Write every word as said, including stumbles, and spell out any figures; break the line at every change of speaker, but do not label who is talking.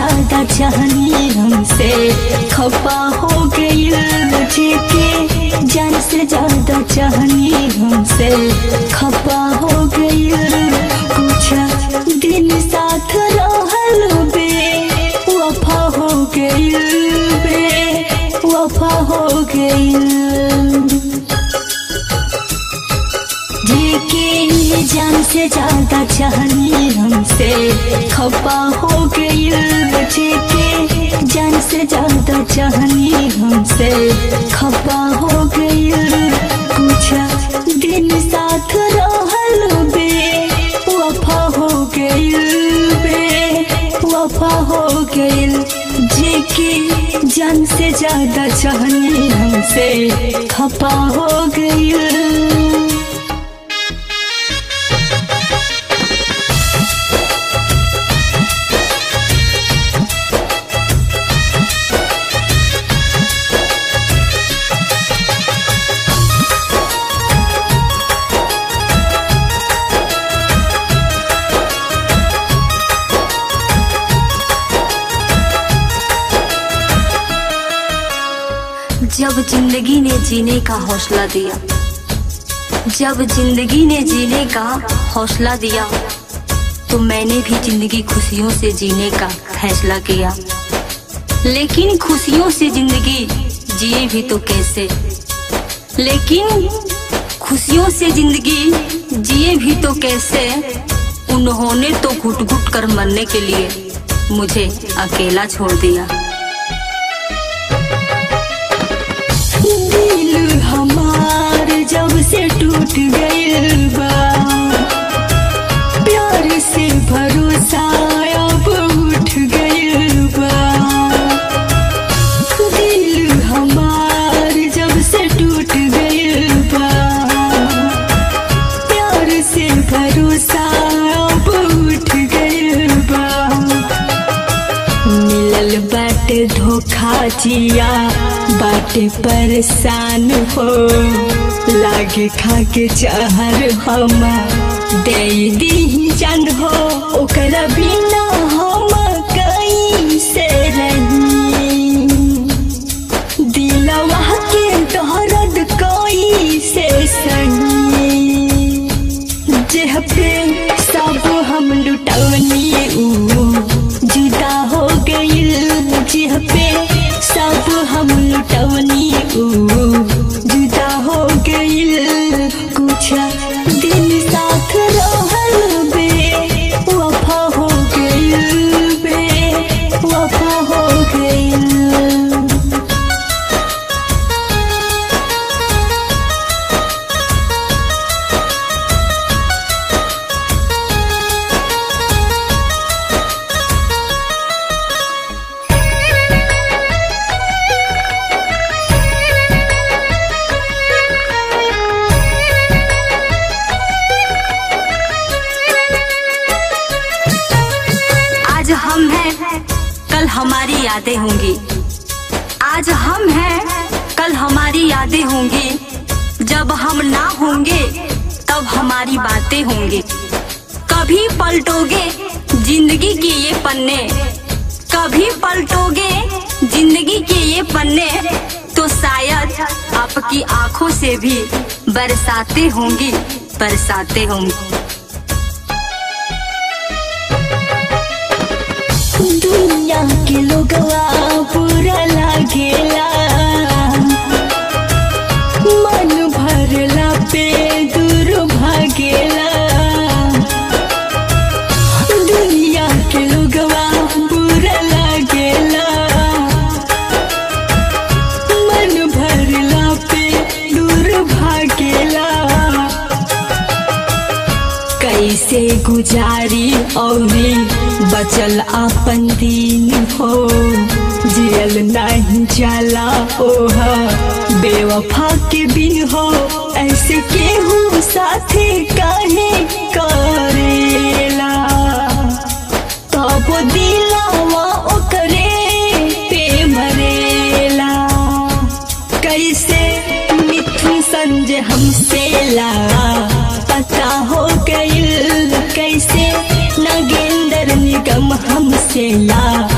ज्यादा चाहनी हमसे खपा हो गई। जेके जान से ज्यादा चाहनी हमसे खपा हो गई। कुछ दिन साथ रहल बे वफा हो गई, बे वफा हो गई। जेके जान से ज्यादा चाहनी हमसे खपा हो गई। जेके जान से ज्यादा चाहनी हमसे खपा हो गई। कुछ दिन साथ रहल बे वफा हो गई, बे वफा हो गई। जेके जान से ज्यादा चाहनी हमसे खपा हो गई।
जब जिंदगी ने जीने का हौसला दिया, जब जिंदगी ने जीने का हौसला दिया, तो मैंने भी जिंदगी खुशियों से जीने का फैसला किया। लेकिन खुशियों से जिंदगी जिए भी तो कैसे, लेकिन खुशियों से जिंदगी जिए भी तो कैसे। उन्होंने तो घुट घुट कर मरने के लिए मुझे अकेला छोड़ दिया।
दिल हमार जब से टूट गइल बा, प्यार से भरोसा अब उठ गइल बा। दिल हमार जब से टूट गइल बा, प्यार से भरोसा अब उठ गइल बा। मिलल बाटे धोखा जिया बाटे परेशान हो, लागे खा के चाहर हम दे दी जान हो। ओकरा बिना हम कैसे रही, दिलवा के दर्द कैसे सही। जेह पे सब हम लुटवनी जुदा हो गई। जेह पे सब हम लुटवनी जुदा हो गई। कुछ दिन साथ रहल बे वफा हो गई, बे वफा हो गई।
हम हैं कल हमारी यादें होंगी, आज हम हैं कल हमारी यादें होंगी। जब हम ना होंगे तब हमारी बातें होंगी। कभी पलटोगे जिंदगी के ये पन्ने, कभी पलटोगे जिंदगी के ये पन्ने, तो शायद आपकी आंखों से भी बरसाते होंगी, बरसाते होंगी।
दुनिया के लोगवा बुरा लागेला, मन भरला पे दूर भागेला। दुनिया के लोगवा बुरा लागेला, मन भरला पे दूर भागेला। कैसे गुजारी औरी बचल आपन दिन हो, जियल नहीं जाला ओहा बेवफा के बिन हो। ऐसे केहू साथे काहे करेला, तब दिलावा ओकरे पे मरेला। कैसे मिथुन संजय हमसे ला पता हो गइल, कैसे नागेंद्र निगम हमसे ला